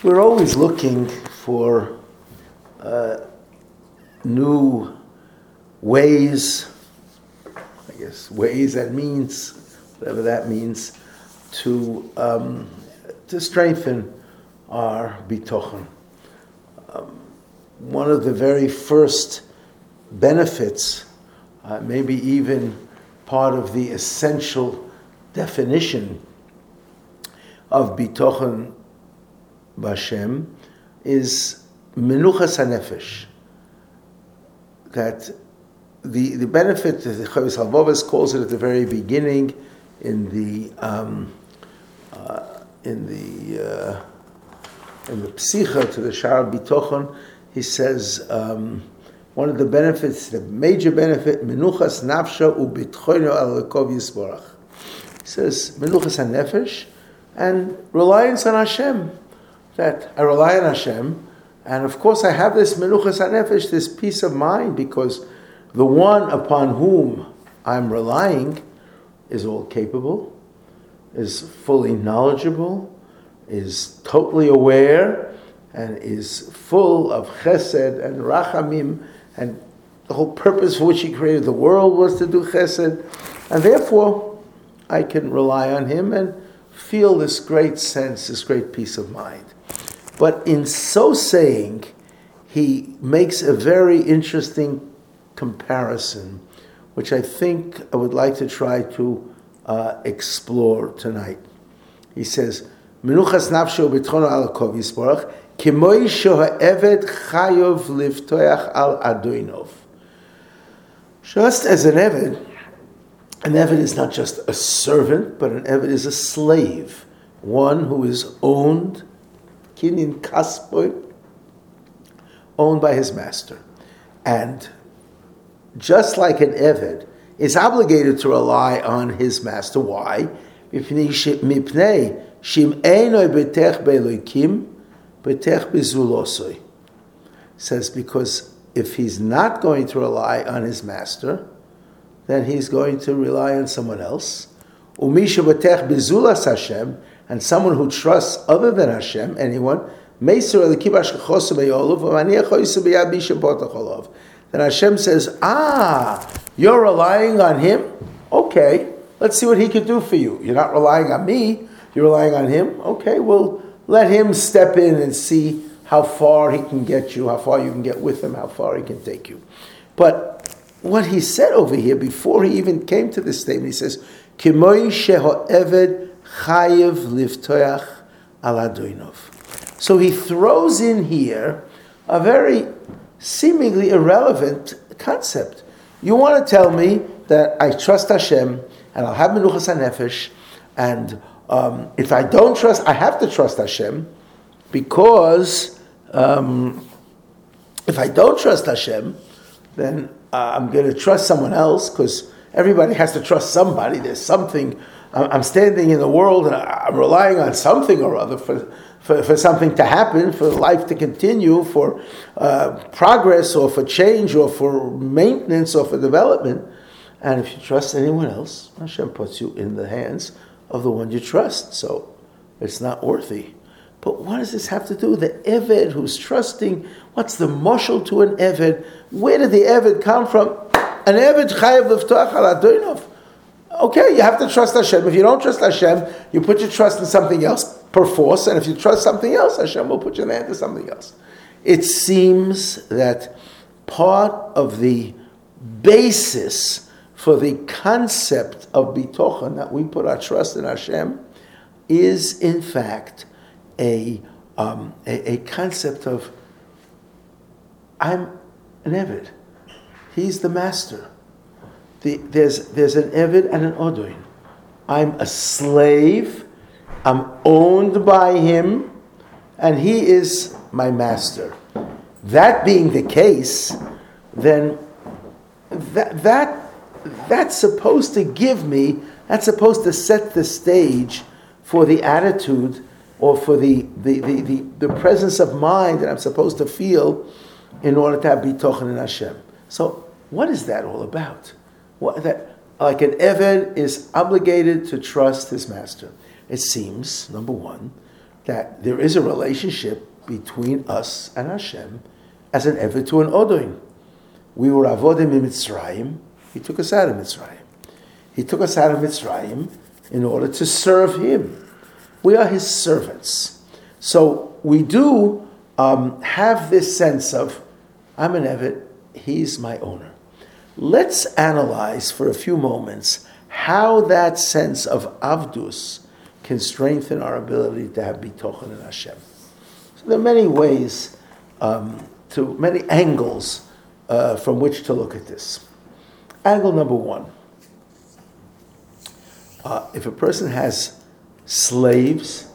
We're always looking for new ways, ways that means, whatever that means, to strengthen our bitochen. One of the very first benefits, maybe even part of the essential definition of bitochen b'Hashem is menuchas hanefesh. That the benefit, the Chavis Halvovas calls it at the very beginning in the Psicha to the Sha'ar Bitochen, he says one of the benefits, the major benefit, menuchas nafsha ubitchoino al lekov yisborach. He says menuchas hanefesh and reliance on Hashem. That I rely on Hashem, and of course I have this menuchas hanefesh, this peace of mind, because the one upon whom I'm relying is all capable, is fully knowledgeable, is totally aware, and is full of chesed and rachamim, and the whole purpose for which he created the world was to do chesed, and therefore I can rely on him and feel this great sense, this great peace of mind. But in so saying, he makes a very interesting comparison, which I think I would like to try to explore tonight. He says, "Menuchas nafsho b'tchono al kov yisborach, kimoi shoha'eved chayov livtoyach al adoinov." Just as an eved is not just a servant, but an eved is a slave, one who is owned, kinin kaspoy, owned by his master. And just like an eved is obligated to rely on his master. Why? Mipnei shim einoi betech be'elokim betech bezulosoi. Says because if he's not going to rely on his master, then he's going to rely on someone else. Umisha betech bezulas Hashem, and someone who trusts other than Hashem, anyone, meisur elikim ashchosu be'yolav v'maniach hoysu b'yad misha potacholov. Then Hashem says, you're relying on him? Okay, let's see what he could do for you. You're not relying on me, you're relying on him? Okay, well, let him step in and see how far he can get you, how far you can get with him, how far he can take you. But what he said over here, before he even came to this statement, he says, Kimoi sheho eved chayev livtoyach al adoinov. So he throws in here a very seemingly irrelevant concept. You want to tell me that I trust Hashem and I'll have menuchas hanefesh, and if I don't trust, I have to trust Hashem, because if I don't trust Hashem, then I'm going to trust someone else, because everybody has to trust somebody. There's something, I'm standing in the world and I'm relying on something or other for something to happen, for life to continue, for progress or for change or for maintenance or for development. And if you trust anyone else, Hashem puts you in the hands of the one you trust. So it's not worthy. But what does this have to do with the Eved who's trusting? What's the mashal to an Eved? Where did the Eved come from? An Eved chayav livtoach al adoinov. Okay, you have to trust Hashem. If you don't trust Hashem, you put your trust in something else, per force, and if you trust something else, Hashem will put your hand to something else. It seems that part of the basis for the concept of bitochen, that we put our trust in Hashem, is in fact a concept of I'm an Eved. He's the master. There's an Eved and an Odoin. I'm a slave. I'm owned by him, and he is my master. That being the case, then that's supposed to give me, that's supposed to set the stage for the attitude or for the presence of mind that I'm supposed to feel in order to have bitochen in Hashem. So what is that all about? Like an Eved is obligated to trust his master. It seems, number one, that there is a relationship between us and Hashem as an eved to an odoin. We were avodim in Mitzrayim. He took us out of Mitzrayim. He took us out of Mitzrayim in order to serve Him. We are His servants. So we do have this sense of, I'm an eved, He's my owner. Let's analyze for a few moments how that sense of avdus can strengthen our ability to have bitochen in Hashem. So there are many ways, many angles from which to look at this. Angle number one. If a person has slaves,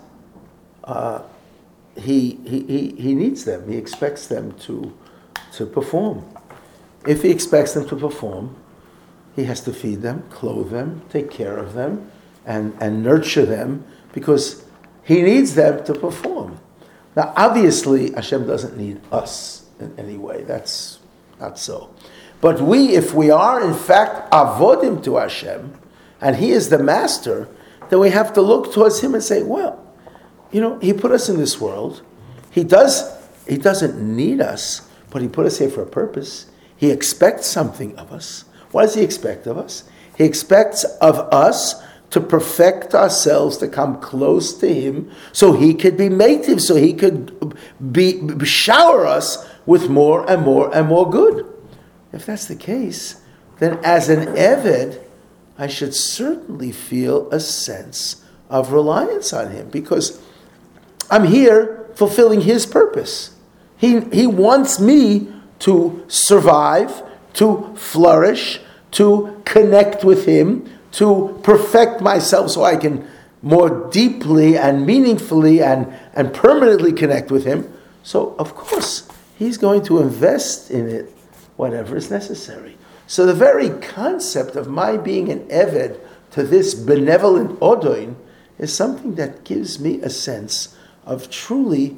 he needs them. He expects them to perform. If he expects them to perform, he has to feed them, clothe them, take care of them, and nurture them, because he needs them to perform. Now, obviously, Hashem doesn't need us in any way. That's not so. But if we are in fact avodim to Hashem, and He is the master, then we have to look towards Him and say, well, He put us in this world. He doesn't need us, but He put us here for a purpose. He expects something of us. What does He expect of us? He expects of us to perfect ourselves, to come close to Him, so He could be mative, so He could shower us with more and more and more good. If that's the case, then as an eved, I should certainly feel a sense of reliance on Him, because I'm here fulfilling His purpose. He wants me to survive, to flourish, to connect with Him, to perfect myself so I can more deeply and meaningfully and permanently connect with Him. So, of course, He's going to invest in it whatever is necessary. So the very concept of my being an eved to this benevolent odoin is something that gives me a sense of truly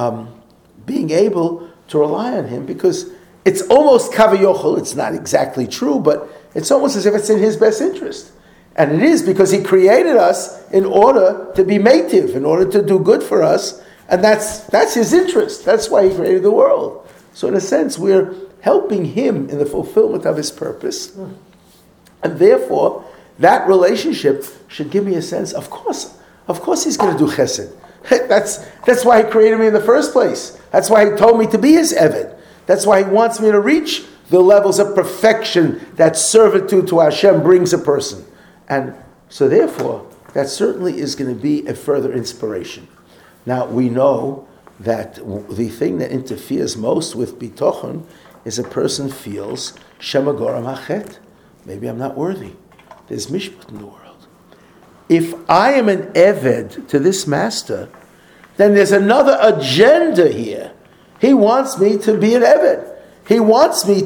being able to rely on Him, because it's almost kavayochel. It's not exactly true, but it's almost as if it's in His best interest. And it is, because He created us in order to be mative, in order to do good for us, and that's His interest. That's why He created the world. So in a sense, we're helping Him in the fulfillment of His purpose. And therefore, that relationship should give me a sense, of course He's going to do chesed. That's why He created me in the first place. That's why He told me to be His eved. That's why He wants me to reach the levels of perfection that servitude to Hashem brings a person. And so therefore, that certainly is going to be a further inspiration. Now, we know that the thing that interferes most with bitochen is a person feels shemagoram hachet. Maybe I'm not worthy. There's mishpat in the world. If I am an eved to this master, then there's another agenda here. He wants me to be an eved. He wants me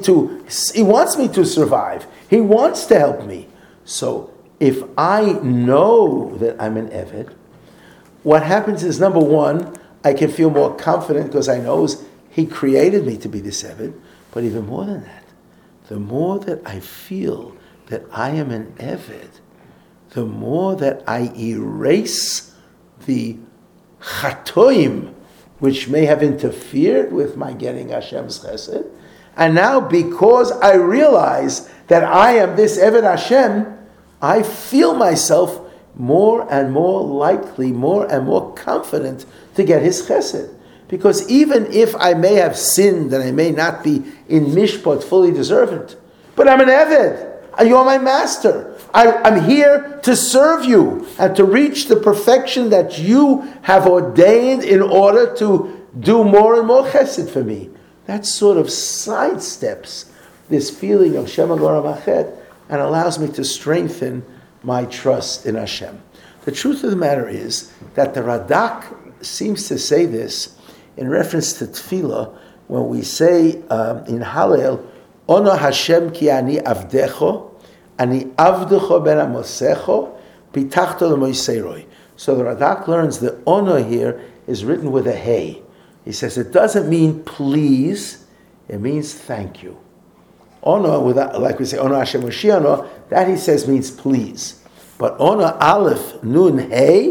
to survive. He wants to help me. So if I know that I'm an eved, what happens is, number one, I can feel more confident because I know He created me to be this eved. But even more than that, the more that I feel that I am an eved, the more that I erase the chatoim which may have interfered with my getting Hashem's chesed. And now, because I realize that I am this eved Hashem, I feel myself more and more likely, more and more confident to get His chesed. Because even if I may have sinned and I may not be in mishpat fully deserving, but I'm an eved. You are my master. I'm here to serve you and to reach the perfection that you have ordained in order to do more and more chesed for me. That sort of sidesteps this feeling of Shema Goram Achet and allows me to strengthen my trust in Hashem. The truth of the matter is that the Radak seems to say this in reference to Tefillah when we say in Hallel, Ono Hashem ki ani avdecho, ani avdecho ben amosecho, pitachto lemoiseroi. So the Radak learns that Ono here is written with a hey. He says it doesn't mean please, it means thank you. Ono, like we say, Ono Hashem Moshiano, that he says means please. But Ono Aleph Nun Hey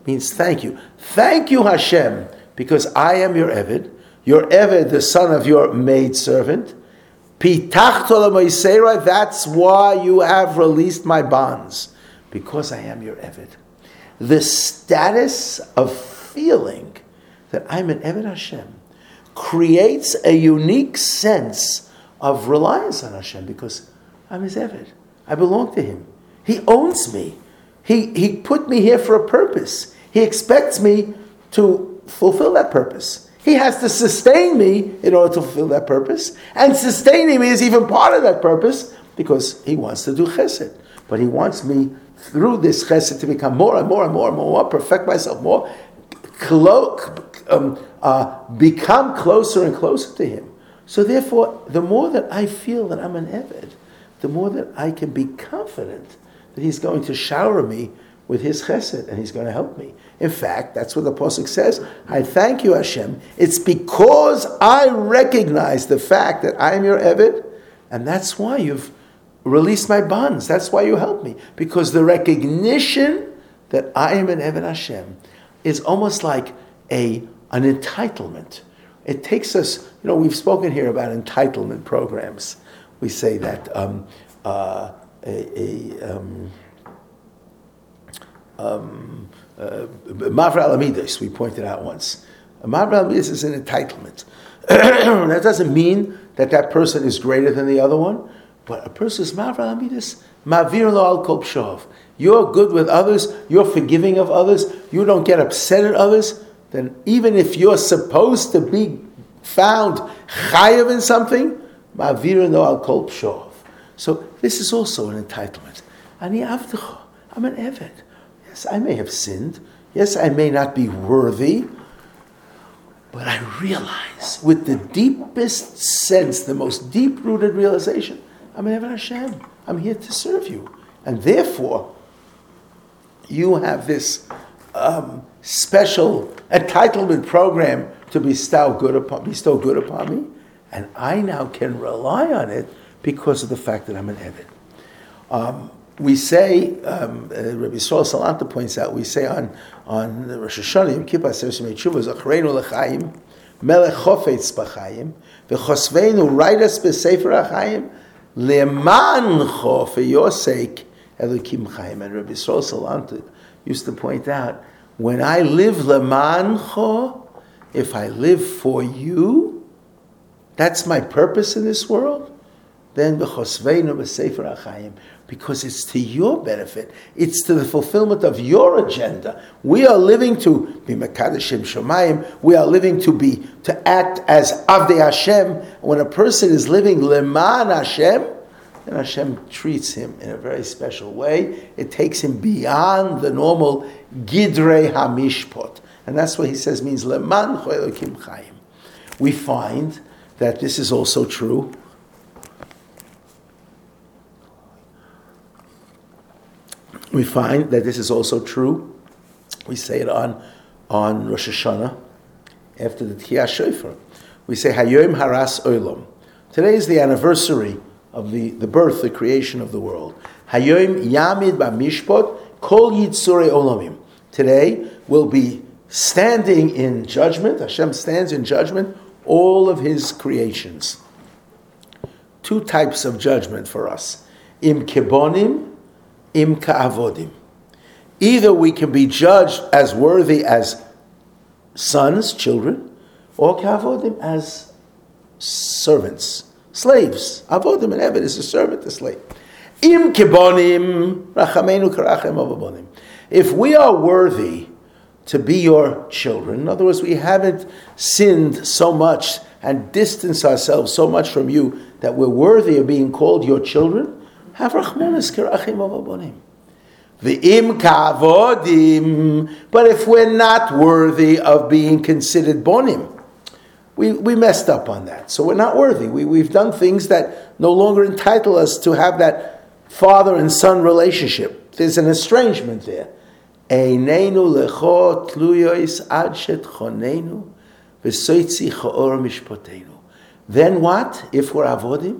means thank you. Thank you, Hashem, because I am your Eved, the son of your maidservant. Pitachto l'moisera, that's why you have released my bonds, because I am your Eved. The status of feeling that I'm an Eved Hashem creates a unique sense of reliance on Hashem, because I'm his Eved. I belong to him. He owns me. He put me here for a purpose. He expects me to fulfill that purpose. He has to sustain me in order to fulfill that purpose. And sustaining me is even part of that purpose because he wants to do chesed. But he wants me through this chesed to become more and more and more and more, perfect myself more, become closer and closer to him. So therefore, the more that I feel that I'm an Eved, the more that I can be confident that he's going to shower me with his chesed and he's going to help me. In fact, that's what the Pasuk says. I thank you, Hashem. It's because I recognize the fact that I am your Eved, and that's why you've released my bonds. That's why you help me. Because the recognition that I am an Eved Hashem is almost like an entitlement. It takes us, we've spoken here about entitlement programs. We say that Mavra Alamides, we pointed out once. Mavra Alamides is an entitlement. That doesn't mean that person is greater than the other one, but a person is Mavra Alamides, Mavir lo al kol pshov. You're good with others, you're forgiving of others, you don't get upset at others, then even if you're supposed to be found chayav in something, Mavir lo al kol pshov. So this is also an entitlement. Ani avdecha, I'm an Eved. Yes, I may have sinned. Yes, I may not be worthy. But I realize with the deepest sense, the most deep-rooted realization, I'm an Eved Hashem. I'm here to serve you. And therefore, you have this special entitlement program to bestow good upon me. And I now can rely on it because of the fact that I'm an Eved. We say, Rabbi Yisrael Salanta points out, we say on Rosh Hashanah, Yom Kippur, Sersumei Tshuva, Zachreinu l'chaim, Melech Chofetz b'chaim, v'chosveinu raidas b'sefer ha'chaim, le'mancho, for your sake, Elokim chaim. And Rabbi Yisrael Salanta used to point out, when I live le'mancho, if I live for you, that's my purpose in this world, then v'chosveinu b'sefer ha'chaim, because it's to your benefit. It's to the fulfillment of your agenda. We are living to be Mekadeshim Shomayim. We are living to act as Avdei Hashem. When a person is living Leman Hashem, then Hashem treats him in a very special way. It takes him beyond the normal Gidrei HaMishpot. And that's what he says means Leman Choelokim Chaim. We find that this is also true. We find that this is also true. We say it on Rosh Hashanah, after the Tchiyah Shofar. We say, Hayoim Haras Olam. Today is the anniversary of the birth, the creation of the world. Hayoim Yamid B'Mishpot Kol Yitzurei Olamim. Today will be standing in judgment. Hashem stands in judgment all of his creations. Two types of judgment for us. Im Kebonim, Im ka'avodim. Either we can be judged as worthy as sons, children, or ka'avodim as servants, slaves. Avodim and Eved is a servant, a slave. Im kibonim rachamenu karachem avabonim. If we are worthy to be your children, in other words, we haven't sinned so much and distanced ourselves so much from you that we're worthy of being called your children, have rachmanis kerachim avabonim. V'im ka'avodim. But if we're not worthy of being considered bonim, we messed up on that. So we're not worthy. We've done things that no longer entitle us to have that father and son relationship. There's an estrangement there. Eineinu lecho tluyois ad shetchonenu v'soitzi cha'or mishpotenu. Then what? If we're avodim,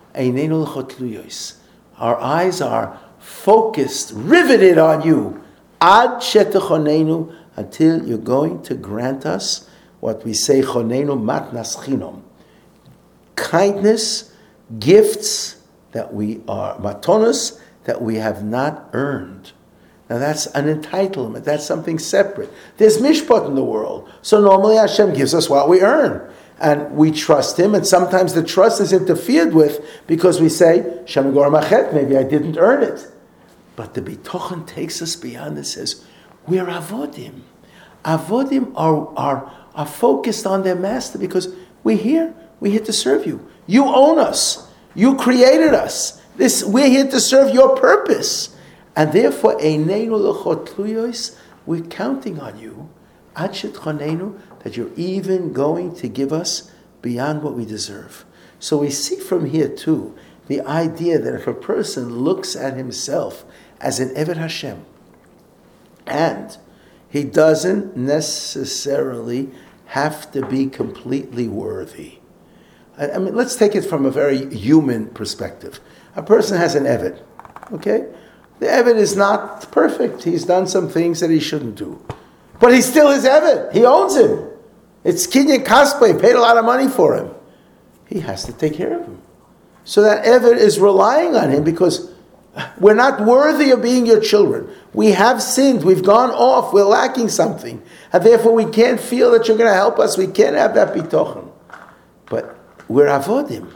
eineinu lecho tluyois. Our eyes are focused, riveted on you Ad shetechonenu, until you're going to grant us what we say, chonenu matnas chinom. Kindness, gifts that we are, matonos, that we have not earned. Now that's an entitlement, that's something separate. There's mishpat in the world. So normally Hashem gives us what we earn. And we trust Him, and sometimes the trust is interfered with because we say, Shem Gor Machet, maybe I didn't earn it. But the Bitochen takes us beyond and says, we're Avodim. Avodim are focused on their master because we're here to serve you. You own us. You created us. We're here to serve your purpose. And therefore, Eineinu L'chot Tluyos, we're counting on you, Ad Shetchonenu, that you're even going to give us beyond what we deserve. So we see from here too, the idea that if a person looks at himself as an Eved Hashem, and he doesn't necessarily have to be completely worthy. I mean, let's take it from a very human perspective. A person has an Eved, okay? The Eved is not perfect. He's done some things that he shouldn't do. But he's still his Eved. He owns him. It's Kinyan Kaspa. He paid a lot of money for him. He has to take care of him. So that Eved is relying on him because we're not worthy of being your children. We have sinned. We've gone off. We're lacking something. And therefore we can't feel that you're going to help us. We can't have that bitochen. But we're avodim.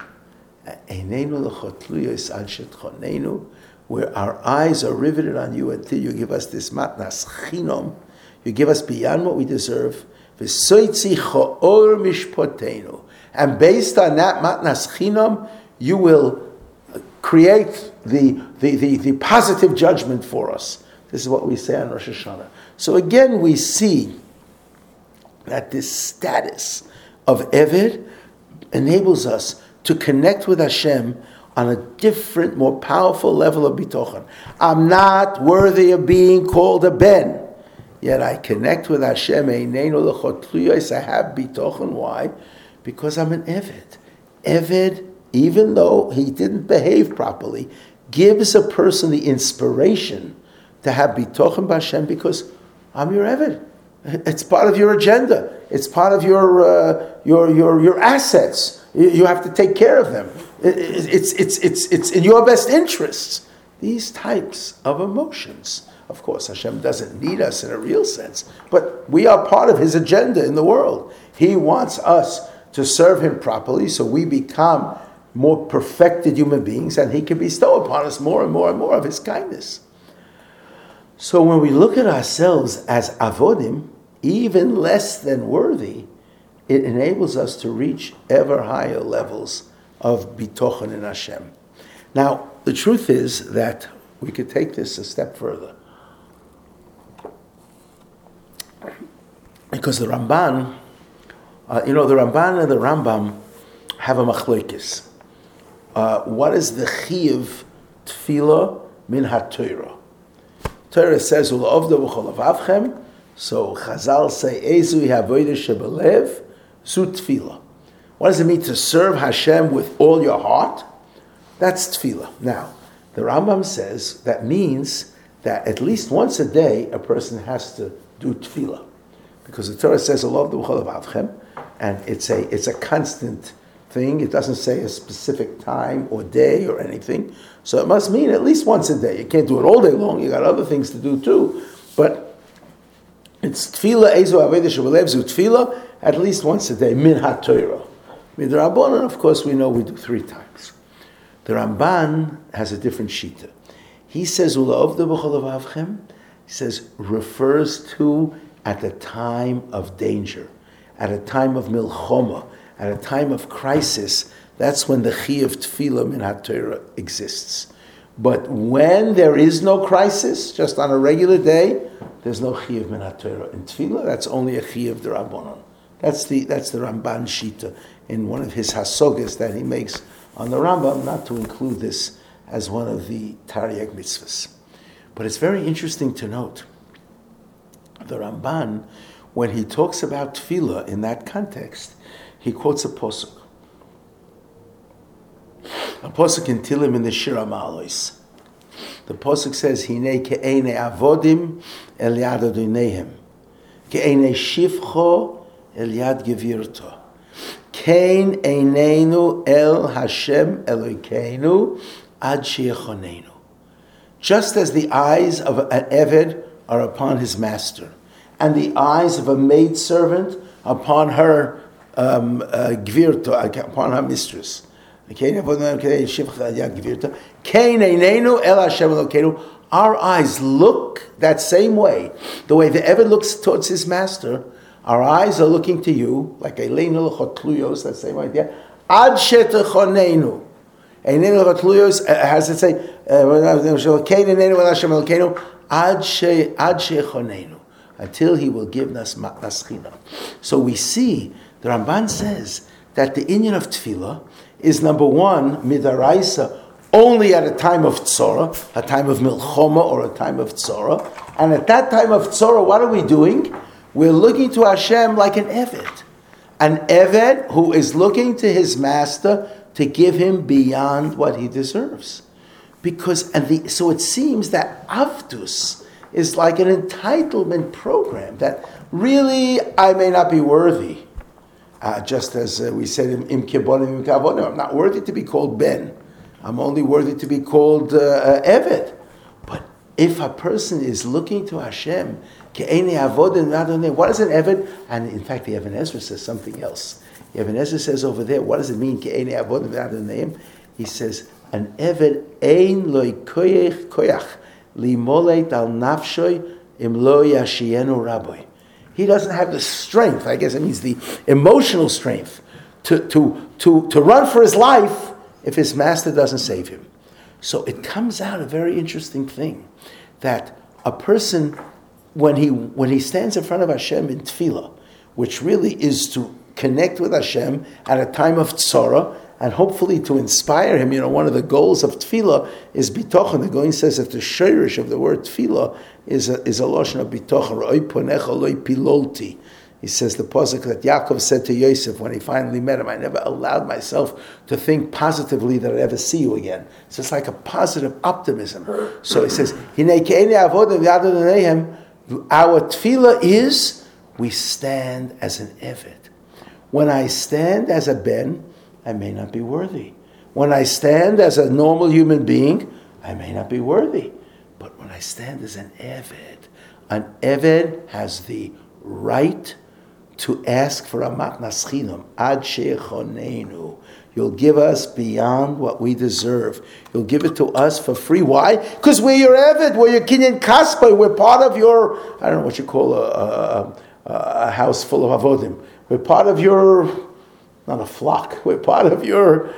Where our eyes are riveted on you until you give us this matnas chinom. You give us beyond what we deserve. And based on that matnas chinom, you will create the positive judgment for us. This is what we say on Rosh Hashanah. So again, we see that this status of Eved enables us to connect with Hashem on a different, more powerful level of bitochen. I'm not worthy of being called a ben, yet I connect with Hashem. I have bitochen. Why? Because I'm an Eved. Eved, even though he didn't behave properly, gives a person the inspiration to have bitochen b'Hashem because I'm your Eved. It's part of your agenda. It's part of your assets. You have to take care of them. It's in your best interests. These types of emotions. Of course, Hashem doesn't need us in a real sense, but we are part of His agenda in the world. He wants us to serve Him properly so we become more perfected human beings and He can bestow upon us more and more and more of His kindness. So when we look at ourselves as avodim, even less than worthy, it enables us to reach ever higher levels of bitochen in Hashem. Now, the truth is that we could take this a step further. Because the Ramban, the Ramban and the Rambam have a machlokes. What is the chiyuv tefillah min ha-Torah? Torah says, "U'la'ovda v'chol avavchem." So Chazal say, "Ezu ha'avodah shebelev zu tefillah." What does it mean to serve Hashem with all your heart? That's tefillah. Now, the Rambam says that means that at least once a day a person has to do tefillah, because the Torah says, "U'la'ovda v'chol avavchem," and it's a constant thing. It doesn't say a specific time or day or anything. So it must mean at least once a day. You can't do it all day long. You got other things to do too. But it's tefillah, ezu aveda shebelev zu tefillah, at least once a day, min ha-Torah. Midrabanan, of course, we know we do 3 times. The Ramban has a different shita. He says, ula'ovda b'chol avavchem, he says, refers to at the time of danger, at a time of milchoma, at a time of crisis. That's when the chiyuv tefillah min ha-Torah exists. But when there is no crisis, just on a regular day, there's no chiyuv min ha-Torah in tefillah. That's only a chiyuv d'Rabbanan. That's the Ramban shita in one of his hasogas that he makes on the Rambam, not to include this as one of the Taryag mitzvahs. But it's very interesting to note the Ramban, when he talks about tefillah in that context, he quotes a posuk. A posuk in Tilim in the Shir HaMa'alos. The Pasuk says, Hine ke'ene avodim el yad adoneihem. Ke'ene shifcho el yad gevirto. Kein einenu el Hashem Elokeinu ad sheyechonenu. Just as the eyes of an Eved are upon his master, and the eyes of a maidservant upon her gvirto, upon her mistress. Our eyes look that same way. The way the Eved looks towards his master, our eyes are looking to you, like Eilenu l'chotluyos, that same idea. Ad shetechonenu. Eilenu l'chotluyos, how does it say? Ad shechonenu. Until he will give us naschina. So we see, the Ramban says, that the inyan of tefillah is number one, midaraisa, only at a time of tzora, a time of milchoma or a time of tzora. And at that time of tzora, what are we doing? We're looking to Hashem like an Eved. An Eved who is looking to his master to give him beyond what he deserves. So it seems that Avdus is like an entitlement program that really I may not be worthy. Just as we said in Im Kibonim, Im Kavonim, I'm not worthy to be called Ben. I'm only worthy to be called Eved. But if a person is looking to Hashem, what is an Eved? And in fact, the Even Ezra says something else. The Even Ezra says over there, what does it mean? He says, an Eved ein loy koyach limolet al nafshoy im lo yashienu raboy. He doesn't have the strength, I guess it means the emotional strength, to run for his life if his master doesn't save him. So it comes out a very interesting thing, that a person, when he stands in front of Hashem in tefillah, which really is to connect with Hashem at a time of tzara, and hopefully to inspire him. One of the goals of tefillah is bitochen. The Goin says that the shirish of the word tefillah is a lashon of bitochen. Ra'oi ponecha lo'i pilolti. He says the pasuk that Yaakov said to Yosef when he finally met him, I never allowed myself to think positively that I'd ever see you again. So it's like a positive optimism. So he says, our tefillah is, we stand as an Eved. When I stand as a Ben, I may not be worthy. When I stand as a normal human being, I may not be worthy. But when I stand as an Eved has the right to ask for a matnas chinam, ad shechonenu. You'll give us beyond what we deserve. You'll give it to us for free. Why? Because we're your Eved, we're your kinyan kaspa, we're part of your, I don't know what you call a house full of avodim. We're part of your, not a flock. We're part of your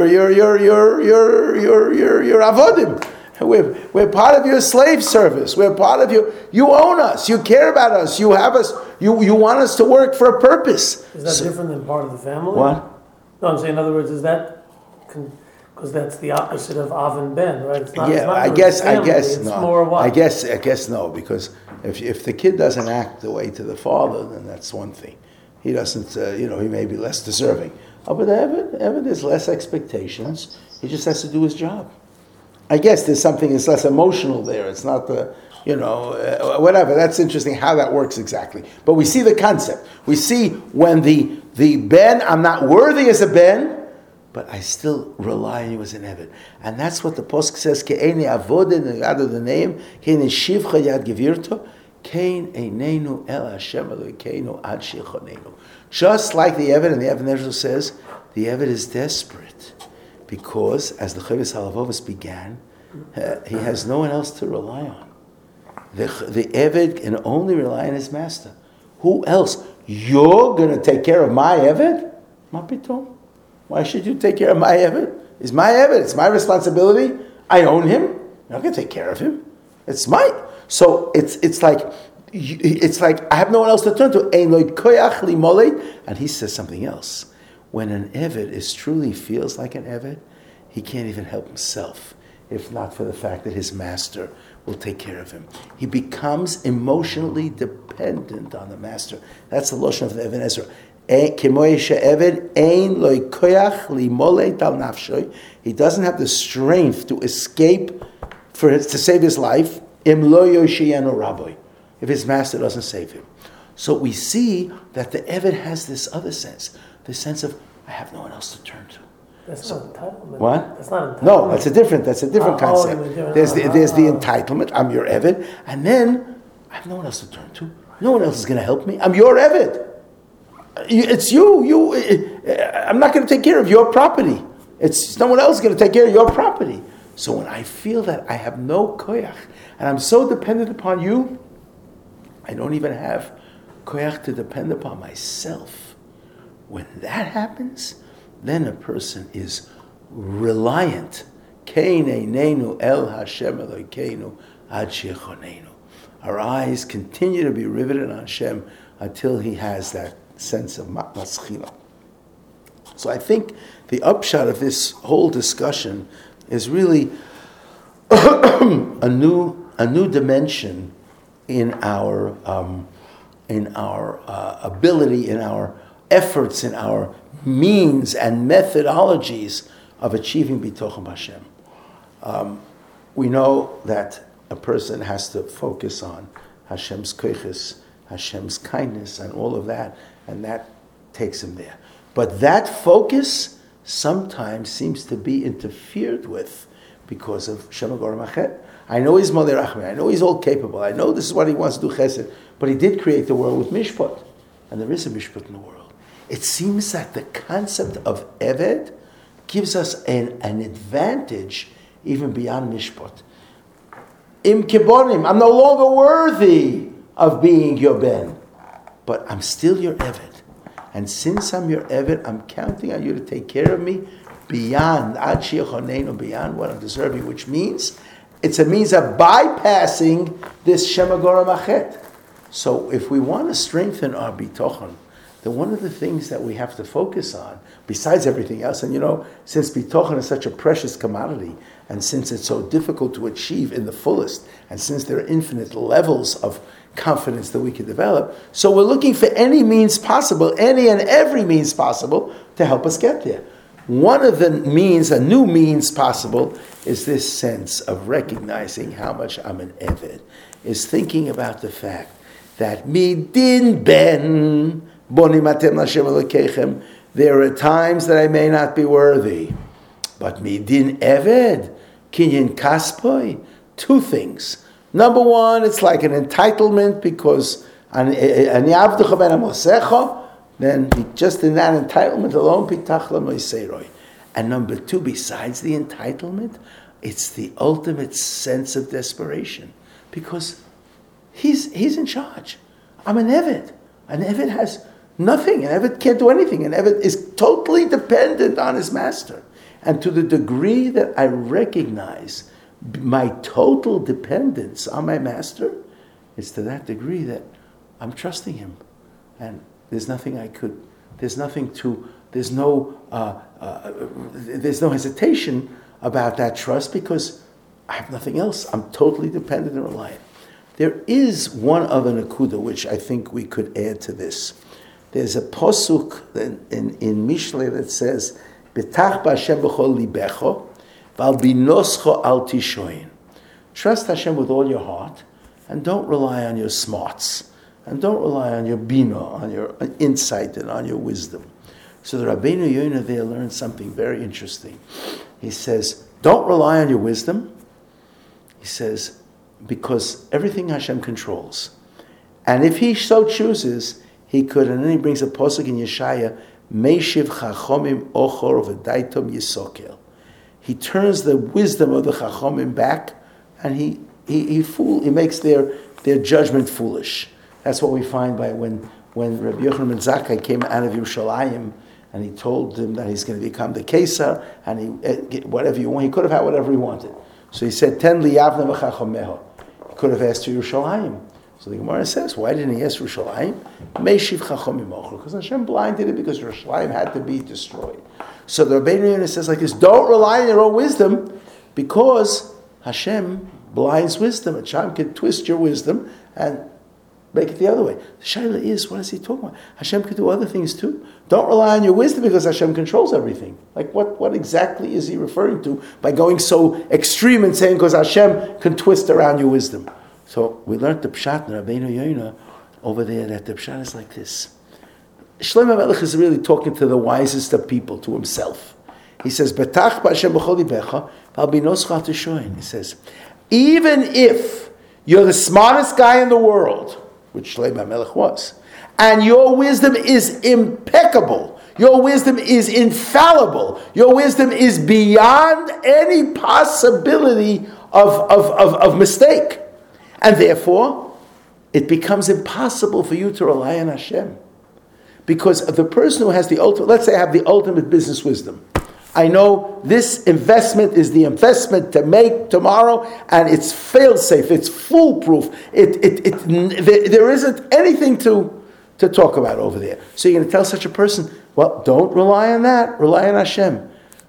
avodim. We're part of your slave service. We're part of your. You own us. You care about us. You have us. You want us to work for a purpose. Is that different than part of the family? What? No, I'm saying in other words, is that because that's the opposite of Av and Ben, right? It's not, yeah, it's not I guess it's no. More what? I guess no, because if the kid doesn't act the way to the father, then that's one thing. He doesn't, he may be less deserving. Oh, but Evan, there's less expectations. He just has to do his job. I guess there's something that's less emotional there. It's not the, whatever. That's interesting how that works exactly. But we see the concept. We see when the Ben, I'm not worthy as a Ben, but I still rely on you as an Evan. And that's what the Pasuk says, Ke'eni avoden yad the name, Ke'eni shivcha yad gevirto, Kein einenu el Hashem Elokeinu ad shechonenu. Just like the Eved, and the Even Ezra says, the Eved is desperate because, as the Chovos HaLevavos began, he has no one else to rely on. The Eved can only rely on his master. Who else? You're going to take care of my Eved? Ma pitom. Why should you take care of my Eved? It's my Eved. It's my responsibility. I own him. You're not going to take care of him. It's mine. So it's like I have no one else to turn to. And he says something else. When an Eved truly feels like an Eved, he can't even help himself, if not for the fact that his master will take care of him. He becomes emotionally dependent on the master. That's the lashon of the Even Ezra. He doesn't have the strength to escape to save his life, im lo yoshiyenu rabbi, if his master doesn't save him. So we see that the Eved has this other sense, the sense of, I have no one else to turn to. That's not entitlement. What? That's not entitlement. No, that's a different concept. There's the entitlement, I'm your Eved, and then I have no one else to turn to. No one else is going to help me. I'm your Eved. It's you. I'm not going to take care of your property. It's no one else going to take care of your property. So when I feel that I have no koyach, and I'm so dependent upon you, I don't even have koyach to depend upon myself. When that happens, then a person is reliant. Keineinenu el Hashem Elokeinu ad shechonenu. Our eyes continue to be riveted on Hashem until He has that sense of maschila. So I think the upshot of this whole discussion is really a new dimension in our ability, in our efforts, in our means and methodologies of achieving bitochon Hashem. We know that a person has to focus on Hashem's koiches, Hashem's kindness, and all of that, and that takes him there. But that focus sometimes seems to be interfered with because of Shem Machet. I know he's Malei Rachmim, I know he's all capable, I know this is what he wants to do chesed, but he did create the world with mishpat, and there is a mishpat in the world. It seems that the concept of Eved gives us an advantage even beyond mishpat. Im kibonim, I'm no longer worthy of being your ben, but I'm still your Eved. And since I'm your Eved, I'm counting on you to take care of me beyond ad shechonenu, beyond what I'm deserving, which means it's a means of bypassing this Shem Agora Machet. So if we want to strengthen our bitochon, then one of the things that we have to focus on, besides everything else, and since bitochon is such a precious commodity, and since it's so difficult to achieve in the fullest, and since there are infinite levels of confidence that we can develop, so we're looking for any means possible, any and every means possible, to help us get there. One of the means, a new means possible, is this sense of recognizing how much I'm an Eved, is thinking about the fact that midin ben bonim atem l'Hashem Elokechem, there are times that I may not be worthy, but midin Eved, kinyan kaspoi, two things. Number one, it's like an entitlement because then just in that entitlement alone, pitach l'moiseroi. And number two, besides the entitlement, it's the ultimate sense of desperation because he's in charge. I'm an Eved. An Eved has nothing. An Eved can't do anything. An Eved is totally dependent on his master. And to the degree that I recognize my total dependence on my master, it's to that degree that I'm trusting him. And there's no hesitation about that trust because I have nothing else. I'm totally dependent and reliant. There is one other nakuda which I think we could add to this. There's a posuk in Mishlei that says, "Betach b'Hashem b'chol libecho, v'al binoscho al tishoin." Trust Hashem with all your heart, and don't rely on your smarts, and don't rely on your bina, on your insight, and on your wisdom. So the Rabbeinu Yonah there learned something very interesting. He says, don't rely on your wisdom. He says, because everything Hashem controls. And if He so chooses, He could, and then he brings a posuk in Yeshaya, Meishiv chachomim ochor v'daitom yisokel. He turns the wisdom of the chachomim back, and he makes their judgment foolish. That's what we find by when Rabbi Yochanan ben Zakkai came out of Yerushalayim, and he told him that he's going to become the Kesar, and whatever you want, he could have had whatever he wanted. So he said, Ten liyavna v'chachomeho. He could have asked to Yerushalayim. So the Gemara says, why didn't he ask Yerushalayim? Meishiv chachomim ochor. Because Hashem blinded it because Yerushalayim had to be destroyed. So the Rabbeinu Yonah says like this, don't rely on your own wisdom because Hashem blinds wisdom. A child can twist your wisdom and make it the other way. The shaila is, what is he talking about? Hashem could do other things too. Don't rely on your wisdom because Hashem controls everything. Like what exactly is he referring to by going so extreme and saying because Hashem can twist around your wisdom? So we learned the Pshat in Rabbeinu Yoina over there that the Pshat is like this. Shlomo Melech is really talking to the wisest of people, to himself. He says, "Betach b'Hashem b'chol libecha, v'al binoscha tishoin." He says, even if you're the smartest guy in the world, which Shlomo Melech was, and your wisdom is impeccable, your wisdom is infallible, your wisdom is beyond any possibility of mistake, and therefore it becomes impossible for you to rely on Hashem. Because the person who has the ultimate, let's say I have the ultimate business wisdom. I know this investment is the investment to make tomorrow, and it's fail-safe, it's foolproof. There isn't anything to talk about over there. So you're going to tell such a person, well, don't rely on that, rely on Hashem.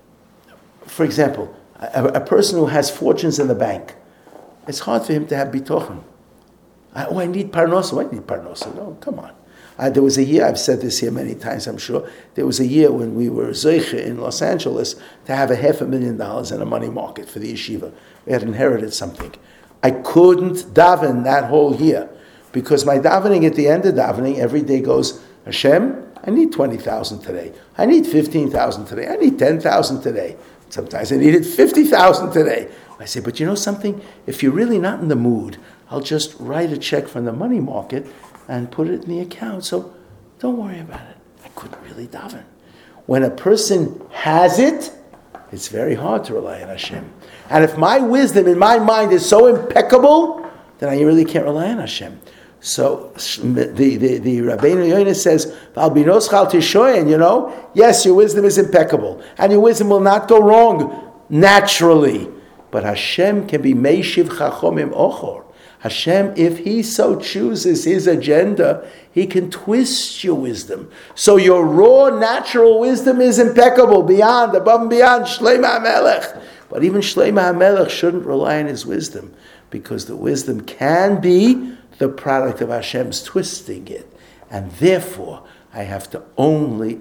For example, a person who has fortunes in the bank, it's hard for him to have bitochen. I need parnosa. I need parnosa. No, come on. There was a year, I've said this here many times, I'm sure, there was a year when we were zeiche in Los Angeles to have $500,000 in a money market for the yeshiva. We had inherited something. I couldn't daven that whole year because my davening at the end of davening every day goes, Hashem, I need 20,000 today. I need 15,000 today. I need 10,000 today. Sometimes I needed 50,000 today. I say, but you know something? If you're really not in the mood, I'll just write a check from the money market and put it in the account. So don't worry about it. I couldn't really daven. When a person has it, it's very hard to rely on Hashem. And if my wisdom in my mind is so impeccable, then I really can't rely on Hashem. So the Rabbeinu Yoina says, "V'albinoschal tishoyin." You know, yes, your wisdom is impeccable, and your wisdom will not go wrong naturally. But Hashem can be meishiv chachomim ochor. Hashem, if He so chooses His agenda, He can twist your wisdom. So your raw, natural wisdom is impeccable, beyond, above and beyond Shlomo HaMelech. But even Shlomo HaMelech shouldn't rely on his wisdom, because the wisdom can be the product of Hashem's twisting it. And therefore, I have to only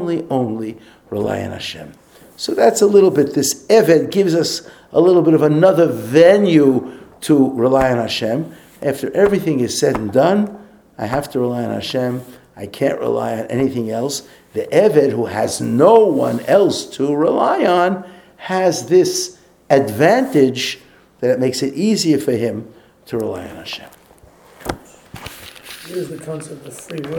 rely on Hashem. So that's a little bit, this Eved gives us a little bit of another venue to rely on Hashem. After everything is said and done, I have to rely on Hashem. I can't rely on anything else. The Eved, who has no one else to rely on, has this advantage that it makes it easier for him to rely on Hashem. Here's the concept of free will.